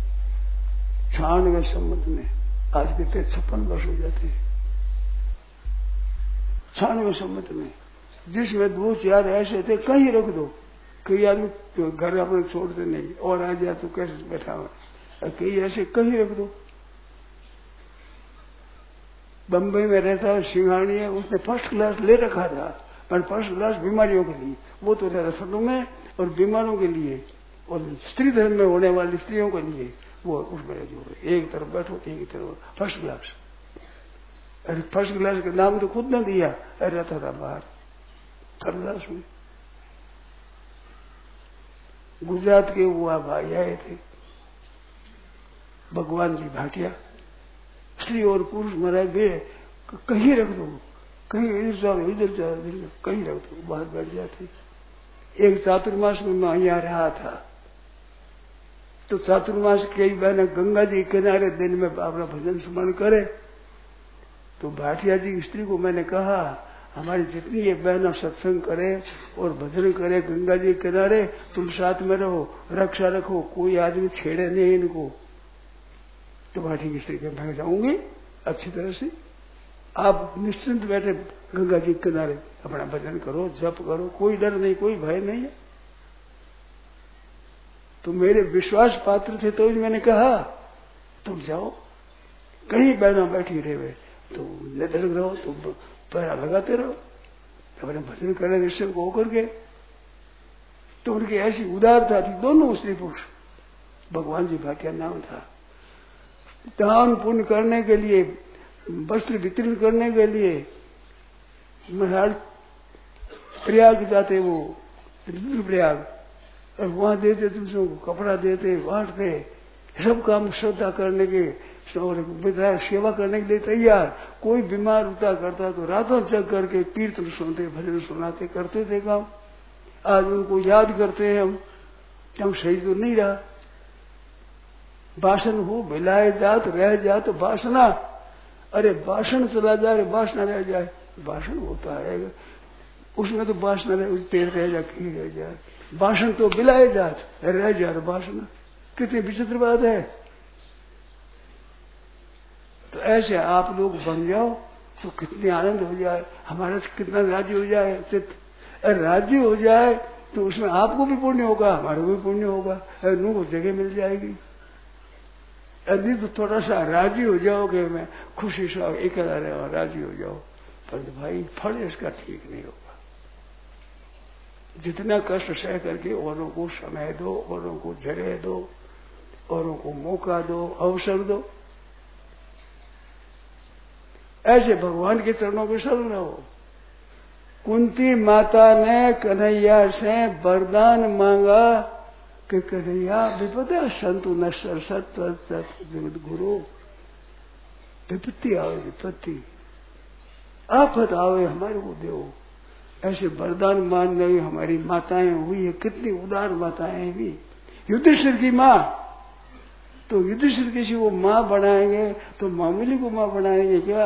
96 संवत में, आज कितने 56 वर्ष हो जाते हैं, 96 संवत में, जिसमें 2-4 ऐसे थे, कहीं रख दो, कई आदमी घर अपने छोड़ते नहीं, और आ जाए तो कैसे बैठा हुआ, कई ऐसे कहीं रख दो। बम्बई में रहता है, सिंघानी है, उसने फर्स्ट क्लास ले रखा था, पर फर्स्ट क्लास बीमारियों के लिए, वो तो रसलों में और बीमारों के लिए और स्त्री धर्म में होने वाली स्त्रियों के लिए वो उसमें जो एक तरफ बैठो एक तरफ फर्स्ट क्लास। अरे फर्स्ट क्लास का नाम तो खुद ने दिया, अरे रहता था बाहर थर्ड क्लास में। गुजरात के वो भाई आए थे, भगवान जी भाटिया, स्त्री और पुरुष मरा बे कहीं रख दो, कहीं इधर जाओ इधर जाओ कहीं रख दो, बाहर बैठ जाते। एक चातुर्मास में मैं यहाँ रहा था, तो चातुर्मास कई बहने गंगा जी किनारे दिन में अपना भजन स्मरण करे, तो भाटिया जी की स्त्री को मैंने कहा हमारी जितनी ये बहन सत्संग करे और भजन करे गंगा जी किनारे, तुम साथ में रहो, रक्षा रखो, कोई आदमी छेड़े नहीं इनको। तो भाटिया की स्त्री कहने मैं जाऊंगी अच्छी तरह से, आप निश्चिंत बैठे गंगा जी किनारे अपना भजन करो, जप करो, कोई डर नहीं, कोई भय नहीं है। तो मेरे विश्वास पात्र थे तो मैंने कहा तुम जाओ, कहीं बहना बैठी रहे तो निधड़क रहो, तो पैरा लगाते रहो, अपने भजन करने निश्चय को होकर के। तो उनकी ऐसी उदारता थी, दोनों स्त्री पुरुष, भगवान जी भाटिया नाम था। दान पुण्य करने के लिए, वस्त्र वितरण करने के लिए महाराज प्रयाग जाते, वो रुद्रप्रयाग, और वहां देते दूसरों को कपड़ा देते, बांटते, सब काम श्रद्धा करने के और सेवा करने के लिए तैयार। कोई बीमार उठा करता तो रातों जग करके कीर्तन सुनते, भजन सुनाते, करते थे काम। आज उनको याद करते हैं हम सही तो नहीं रहा। भाषण हो बिलाए जात रह जात वासना, अरे भाषण चला जाए वासना रह जाए, भाषण होता है उसमें तो वासना रह जाए, भाषण तो बिलाए जात रह जाए वासना, कितनी विचित्र बात है। तो ऐसे आप लोग बन जाओ तो कितने आनंद हो जाए, हमारा कितना राज्य हो जाए, राज्य हो जाए तो उसमें आपको भी पुण्य होगा, हमारे भी पुण्य होगा, नू को जगह मिल जाएगी। यदि तो थोड़ा सा राजी हो जाओगे, मैं खुशी से अकेला रहो राजी हो जाओ, पर भाई फल इसका ठीक नहीं होगा। जितना कष्ट सह करके औरों को समय दो, औरों को जगह दो, औरों को मौका दो, अवसर दो, ऐसे भगवान के चरणों के शरण रहो। कुंती माता ने कन्हैया से वरदान मांगा कि कन्हैया विपदा संतु न सत्व जगत गुरु, विपत्ति आवे विपत्ति, आफत आवे हमारे को दो। ऐसे वरदान मान रही हमारी माताएं हुई है, कितनी उदार माताएं हुई। युधिष्ठिर की माँ, तो युधिष्ठिर किसी को माँ बनाएंगे तो मामूली को माँ बनाएंगे क्या?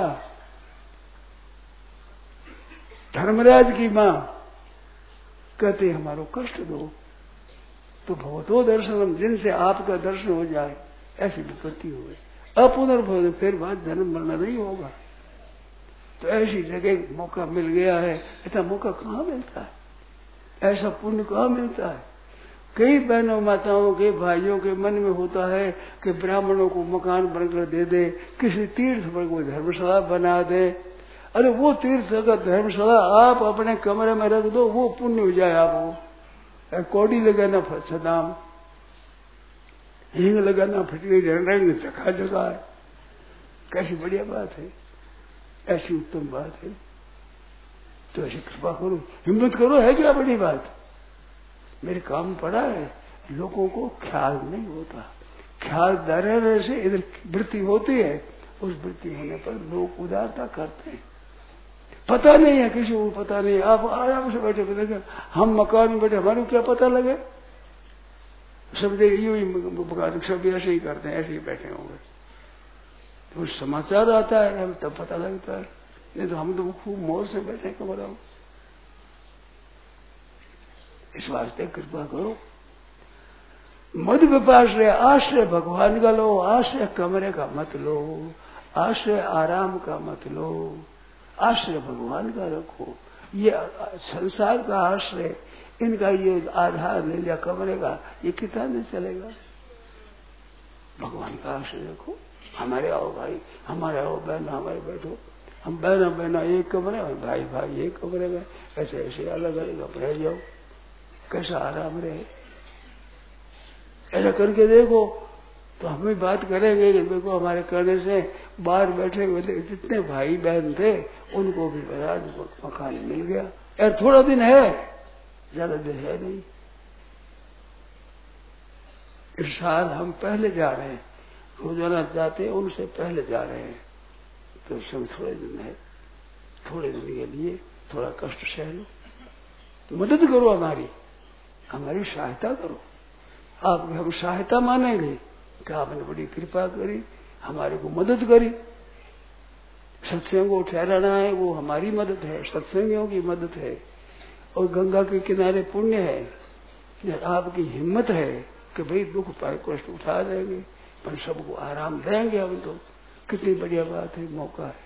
धर्मराज की माँ कहते हमारो कष्ट दो, तो भगवतो दर्शनम, जिनसे आपका दर्शन हो जाए ऐसी विपत्ति हो गई, अपुनर्भव, फिर बात जन्म मरना नहीं होगा। तो ऐसी जगह मौका मिल गया है, ऐसा मौका कहाँ मिलता है, ऐसा पुण्य कहाँ मिलता है। कई बहनों माताओं के भाइयों के मन में होता है कि ब्राह्मणों को मकान बनकर दे दे, किसी तीर्थ पर कोई धर्मशाला बना दे। अरे वो तीर्थ का धर्मशाला आप अपने कमरे में रख दो, वो पुण्य हो जाए। आपको कौड़ी लगाना सदाम, हींग लगाना फटली रंग जगह जगह है, कैसी बढ़िया बात है, ऐसी उत्तम बात है। तो ऐसी कृपा करो, हिम्मत करो, है क्या बड़ी बात। मेरे काम पड़ा है, लोगों को ख्याल नहीं होता, ख्याल रहने से इधर वृत्ति होती है, उस वृत्ति होने पर लोग उदारता करते हैं। पता नहीं है किसी को, पता नहीं, आप आराम से बैठे बैठे, हम मकान में बैठे, हमारे को क्या पता लगे। सब यूं ही सब ऐसे ही करते हैं, ऐसे ही बैठे होंगे, तो समाचार आता है हमें तब पता लगता है, नहीं तो हम तो खूब मौज से बैठे कमरा में। इस वास्ते कृपा करो, मद विपाश्रय, आश्रय भगवान का लो, आश्रय कमरे का मत लो, आश्रय आराम का मत लो, आश्रय भगवान का रखो। ये संसार का आश्रय, इनका ये आधार ले लिया कमरे का, ये कितना दिन चलेगा। भगवान का आश्रय रखो, हमारे आओ भाई, हमारे आओ बहन, हमारे बैठो, हम बहना बहना एक कमरे में, भाई भाई एक कमरे में, ऐसे ऐसे अलग अलग आप रह जाओ, कैसा आराम रहे। ऐसा करके देखो तो हम भी बात करेंगे कि देखो हमारे करने से बाहर बैठे हुए जितने भाई बहन थे उनको भी मकान मिल गया। यार थोड़ा दिन है, ज्यादा दिन है नहीं। इस साल हम पहले जा रहे हैं, रोजाना जाते हैं, उनसे पहले जा रहे हैं, तो सब थोड़े दिन है, थोड़े दिन के लिए थोड़ा कष्ट सह लो, तो मदद करो, हमारी सहायता करो। आप हम सहायता मानेंगे कि आपने बड़ी कृपा करी, हमारे को मदद करी। सत्संग को ठहराना है वो हमारी मदद है, सत्संगियों की मदद है, और गंगा के किनारे पुण्य है। आपकी हिम्मत है कि भाई दुख पाए कष्ट उठा देंगे पर सबको आराम देंगे हम तो, कितनी बढ़िया बात है, मौका है।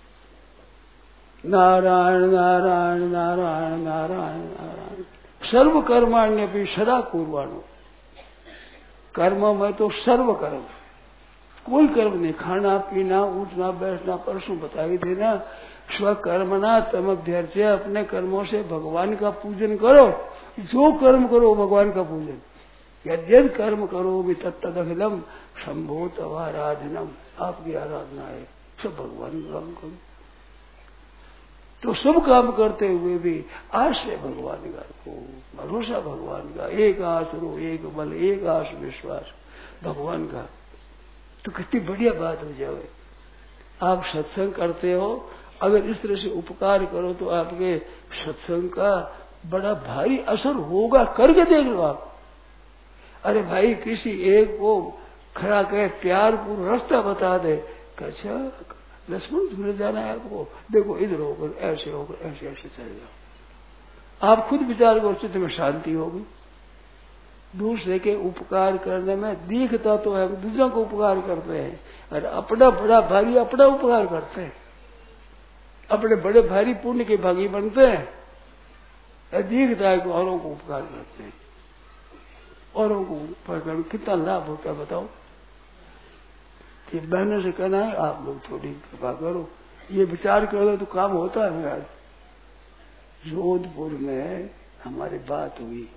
नारायण नारायण नारायण नारायण नारायण सर्व कर्माण्य भी सदा कुर्वाणो। कर्म में तो सर्व कर्म, कोई कर्म नहीं, खाना पीना उठना बैठना, परसों बताई थे ना, स्वकर्मना तम अभ्यर्च्य, अपने कर्मों से भगवान का पूजन करो। जो कर्म करो भगवान का पूजन, यद्यद कर्म करो भी तत्तदखिलम शंभो तवाराधनम, आपकी आराधना है, सब भगवान का काम करो। तो सब काम करते हुए भी आश्रय भगवान का रखो, भरोसा भगवान का, एक आस रो, एक बल, एक आस विश्वास भगवान का, तो कितनी बढ़िया बात हो जाए। आप सत्संग करते हो, अगर इस तरह से उपकार करो तो आपके सत्संग का बड़ा भारी असर होगा, करके देख लो आप। अरे भाई किसी एक को खड़ा कहे प्यार पूर्ण रास्ता बता दे, अच्छा लक्ष्मण तुम्हें जाना है आपको, देखो इधर होकर ऐसे होकर ऐसे ऐसे चले जाओ। आप खुद विचार करो, चित्त में शांति होगी। दूसरे के उपकार करने में दिखता तो है, दूसरों को उपकार करते हैं, और अपना बड़ा भारी अपना उपकार करते हैं, अपने बड़े भारी पुण्य के भागी बनते हैं, दिखता है कि औरों को उपकार करते हैं, औरों को उपकार करने कितना लाभ होता है बताओ। कि बहनों से कहना है आप लोग थोड़ी कृपा करो, ये विचार करो तो काम होता है। यार जोधपुर में हमारी बात हुई,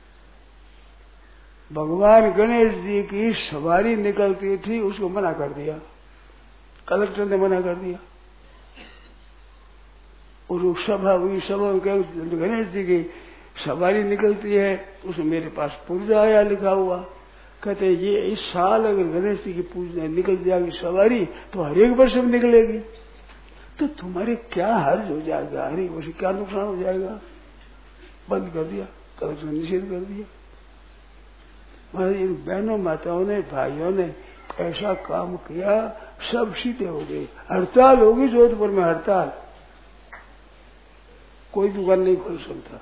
भगवान गणेश जी की सवारी निकलती थी, उसको मना कर दिया, कलेक्टर ने मना कर दिया। और सभा हुई, सभा में गणेश जी की सवारी निकलती है, उसमें मेरे पास पुर्जा आया लिखा हुआ, कहते ये इस साल अगर गणेश जी की पूजा निकल जाएगी सवारी तो हर एक वर्ष में निकलेगी, तो तुम्हारे क्या हर्ज हो जाएगा, हर एक वर्ष क्या नुकसान हो जाएगा। बंद कर दिया, कलेक्टर ने निषेध कर दिया। मतलब इन बहनों माताओं ने भाइयों ने ऐसा काम किया, सब सीधे हो गए। हड़ताल होगी जोधपुर में, हड़ताल, कोई दुकान नहीं खोल सकता।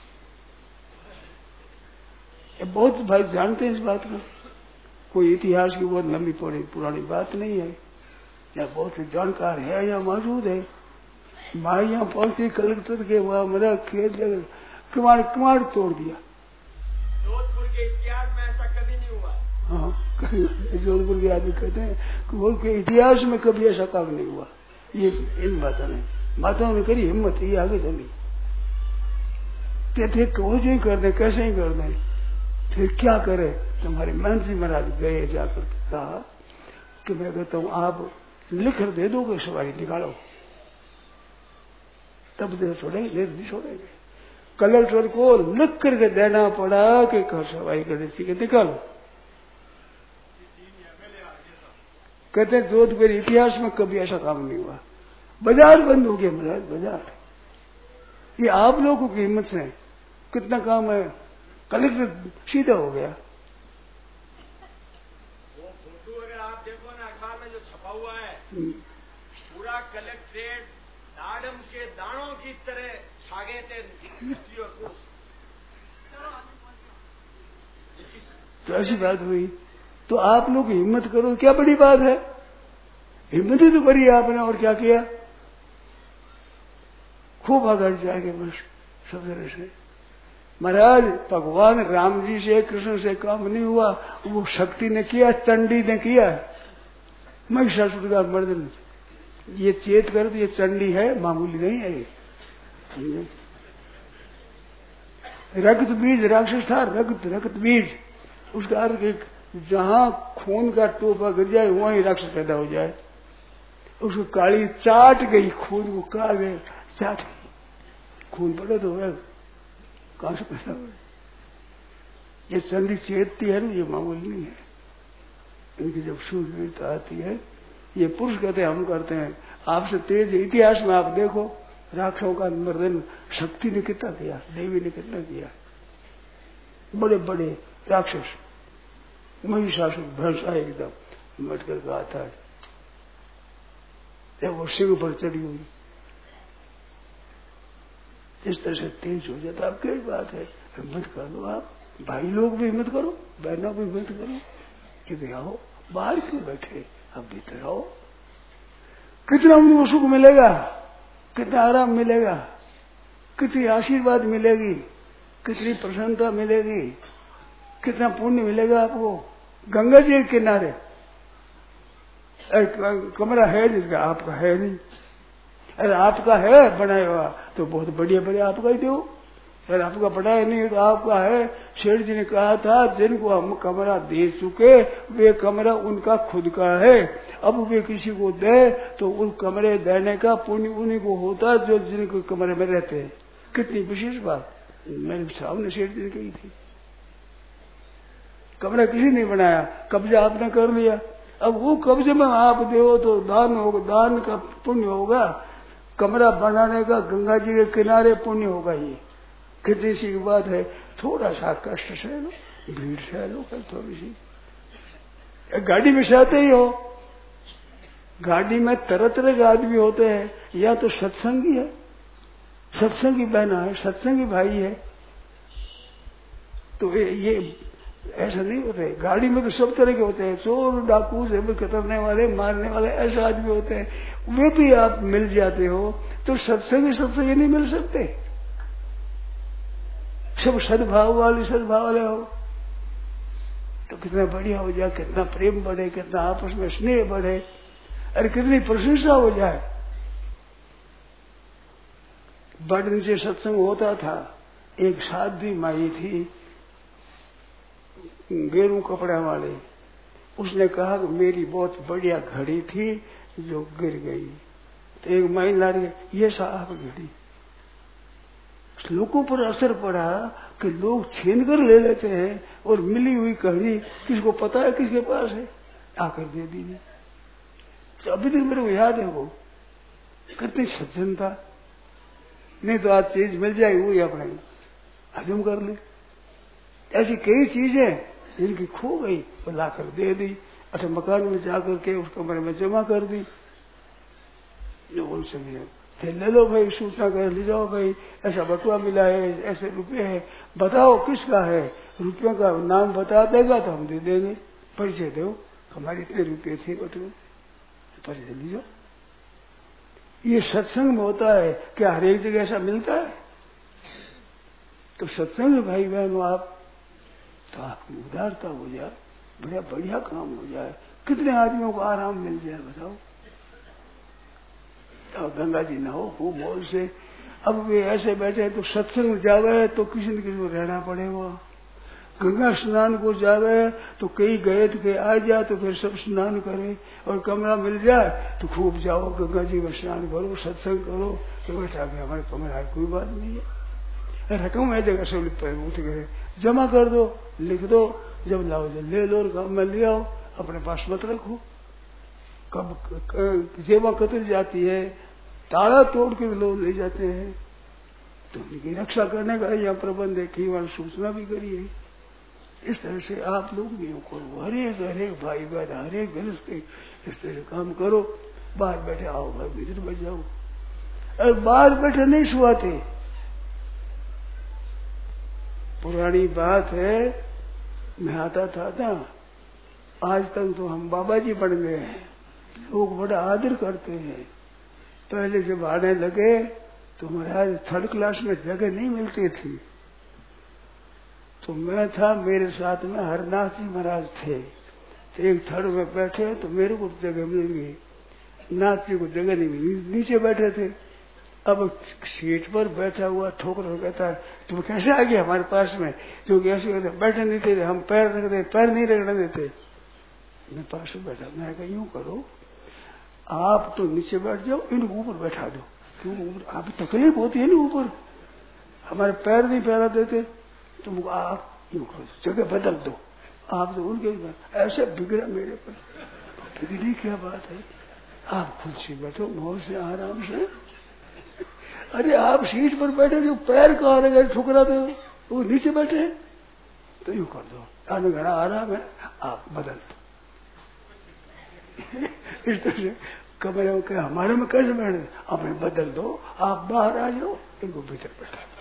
बहुत भाई जानते हैं इस बात को, कोई इतिहास की बहुत लंबी पुरानी बात नहीं है, या बहुत से जानकार है या मौजूद है। माँ यहाँ पहुंची कलेक्टर के वहां मेरा खेत किवाड़ तोड़ दिया। जोधपुर के इतिहास में ऐसा कभी नहीं हुआ। हाँ, जोधपुर के आदमी कहते हैं कि बोल के इतिहास में कभी ऐसा काम नहीं हुआ। ये इन बातों ने माताओं ने करी हिम्मत, ये आगे चली। थे रोज ही कर दे, कैसे ही कर दे, फिर क्या करे। तुम्हारे महंत जी महाराज गए जाकर कहा कि मैं कहता हूँ आप लिख कर दे दो कि सवारी निकालो, तब दे छोड़ेंगे, नहीं छोड़ेंगे। कलेक्टर को लिख करके देना पड़ा कि सवारी गणेश जी के निकालो। कहते जोधपुर इतिहास में कभी ऐसा काम नहीं हुआ। बाजार बंद हो गया महाराज, बाजार। ये आप लोगों की हिम्मत से कितना काम है, कलेक्टर सीधा हो गया। वो फोटो अगर आप देखो ना अखबार में जो छपा हुआ है, पूरा कलेक्ट्रेट दाड़म के दानों की तरह छागे थे। तो ऐसी बात हुई, तो आप लोग हिम्मत करो, क्या बड़ी बात है, हिम्मत ही तो करी आपने, और क्या किया, खूब आगे जाएंगे बस सब तरह से। महाराज भगवान राम जी से कृष्ण से काम नहीं हुआ, वो शक्ति ने किया, चंडी ने किया। महिषासुर का मर्दन, ये चेत कर तो ये चंडी है, मामूली नहीं है ये। रक्त बीज राक्षस था, रक्त बीज, उसका अर्थ जहां खून का टोपा गिर जाए वहीं राक्षस पैदा हो जाए। उसको काली चाट गई, खून को काट गए, चाट गई, खून पड़े तो वह कहां से पैदा हो। ये चंडी चेतती है ना, ये मामूली नहीं है। इनकी जब शूरवीरता आती है, ये पुरुष कहते हैं हम करते हैं, आपसे तेज इतिहास में आप देखो राक्षसों का मर्दन शक्ति ने कितना किया, देवी ने कितना किया। बड़े बड़े राक्षस, महिषासुर भैंसा एकदम मट कर आता है, जब वो सिंह पर चढ़ी हुई इस तरह से तेज हो जाता। अब क्या बात है, हिम्मत कर लो आप, भाई लोग भी हिम्मत करो, बहनों भी हिम्मत करो कि भाई आओ, बाहर क्यों बैठे, अब भीतर आओ। कितना उनको सुख मिलेगा, कितना आराम मिलेगा, कितनी आशीर्वाद मिलेगी, कितनी प्रसन्नता मिलेगी, कितना पुण्य मिलेगा आपको। गंगा जी के किनारे कमरा है जिसका आपका है नहीं, अरे आपका है बनाया हुआ तो बहुत बढ़िया बढ़िया आपका ही दो, अगर आपका बनाया नहीं तो आपका है। शेठ जी ने कहा था जिनको हम कमरा दे चुके वे कमरा उनका खुद का है, अब वे किसी को दे तो उन कमरे देने का पुण्य उन्हीं को होता जो जिनके कमरे में रहते हैं। कितनी विशेष बात मैंने सामने शेठ जी ने कही थी। कमरा किसी ने बनाया, कब्जा आपने कर लिया, अब वो कब्जे में आप दो तो दान होगा, दान का पुण्य होगा, कमरा बनाने का गंगा जी के किनारे पुण्य होगा। ये कितनी सी बात है, थोड़ा सा कष्ट सह लो, भीड़ सह लो, थोड़ी सी। गाड़ी में सहते ही हो, गाड़ी में तरह तरह के आदमी होते हैं, या तो सत्संगी है, सत्संगी बहना है, सत्संगी भाई है, तो ये ऐसा नहीं होते। गाड़ी में तो सब तरह के होते हैं, चोर डाकू जेब कतरने वाले मारने वाले ऐसे आदमी होते हैं, वे भी आप मिल जाते हो तो सत्संगी नहीं मिल सकते। सब सद्भाव वाले हो तो कितना बढ़िया हो जाए, कितना प्रेम बढ़े, कितना आपस में स्नेह बढ़े, अरे कितनी प्रशंसा हो जाए। बड़े दिन से सत्संग होता था, एक साध्वी माई थी गेरू कपड़े वाले, उसने कहा कि मेरी बहुत बढ़िया घड़ी थी जो गिर गई, तो एक माई ला रही ये साफ घड़ी। लोगों पर असर पड़ा कि लोग छीन कर ले लेते हैं और मिली हुई घड़ी किसको पता है किसके पास है, आकर दे दी। तो अभी तक मेरे को याद है वो कितनी सज्जनता, नहीं तो आज चीज मिल जाएगी वही अपने हजम कर ले। ऐसी कई चीजें जिनकी खो गई वो लाकर दे दी, अच्छा मकान में जाकर के उस कमरे में जमा कर दी। जो उनसे ले लो भाई, सूचना कर ले जाओ भाई, ऐसा बटुआ मिला है, ऐसे रुपये है, बताओ किसका है, रुपयों का नाम बता देगा तो हम दे देंगे, परिचय दो हमारे इतने रुपये थे बटुए, परिचय लीजिए। ये सत्संग में होता है, क्या हर एक जगह ऐसा मिलता है? तो सत्संग भाई बहन आप तो आपकी उदारता हो जाए, बढ़िया बढ़िया काम हो जाए, कितने आदमियों को आराम मिल जाए बताओ। तो गंगा जी न हो खूब मौज से, अब वे ऐसे बैठे तो सत्संग जावे तो किसी न किसी को रहना पड़ेगा, गंगा स्नान को जावे तो कई गए तो कहीं आ जाए तो फिर सब स्नान करे, और कमरा मिल जाए तो खूब जाओ गंगा जी में स्नान करो, सत्संग करो, तो बैठा के हमारे कमरा है, कोई बात नहीं है। रकम है जगह से उठ गए, जमा कर दो, लिख दो, जब लाओ जब ले लो, काम में ले आओ, अपने पास मत रखो। कब जेबा कतर जाती है, ताला तोड़ के लोग ले जाते हैं, तो उनकी रक्षा करने का यह प्रबंध है, कई बार सूचना भी करिए। इस तरह से आप लोग भी करो, हर एक भाई बहन हर एक गृहस्थ इस तरह से काम करो। बाहर बैठे आओ भाई भीतर बैठ जाओ, और बाहर बैठे नहीं सुहाते। पुरानी बात है, मैं आता था ना, आज तक तो हम बाबा जी बन गए हैं, लोग बड़ा आदर करते हैं। पहले जब आने लगे तो महाराज थर्ड क्लास में जगह नहीं मिलती थी, तो मैं था, मेरे साथ में हरनाथ जी महाराज थे, तो एक थड़ में बैठे तो मेरे को जगह मिल गई, नाथ जी को जगह नहीं मिली, नीचे बैठे थे। अब सीट पर बैठा हुआ ठोकर कहता है तुम कैसे आ गए हमारे पास में, क्योंकि ऐसे कहते बैठे नहीं थे, हम पैर रखते, पैर नहीं रखने देते। मैं पास में बैठा, मैं कहा यूं करो आप तो नीचे बैठ जाओ, इनको ऊपर बैठा दो, क्यों ऊपर आप तकलीफ होती है ना, ऊपर हमारे पैर नहीं फैला देते, तुम आप यूं करो जगह बदल दो। आप तो उनके ऐसे बिगड़ा मेरे पर, बिगड़ी क्या बात है, आप खुद से बैठो मौज से आराम से। अरे आप सीट पर बैठे जो पैर कहाँ रह गए ठुकरा दो, वो नीचे बैठे तो यूं कर दो, आने घड़ा आराम है, आप बदल दो। इस तरह से कमरे में हमारे में कैसे बैठे, आप बदल दो, आप बाहर आ जाओ, इनको भीतर बैठा दो।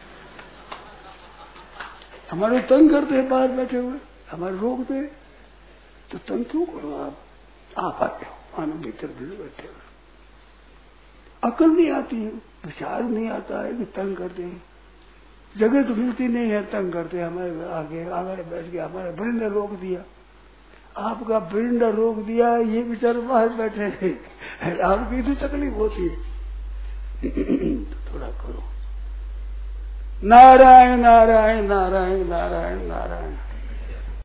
हमारे तंग करते हैं बाहर बैठे हुए, हमारे रोकते, तो तंग क्यों करो, आप आ जाओ, आना भीतर भी बैठे हुए। अकल नहीं आती है, विचार नहीं आता है कि तंग करते हैं, जगह तो मिलती नहीं है, तंग करते हमारे आगे आगे बैठ गया, हमारे बरिंदा रोक दिया, आपका बरिंदा रोक दिया, ये बेचारे बाहर बैठे हैं, आपकी इतनी तकलीफ होती है। तो थोड़ा करो नारायण नारायण नारायण नारायण नारायण।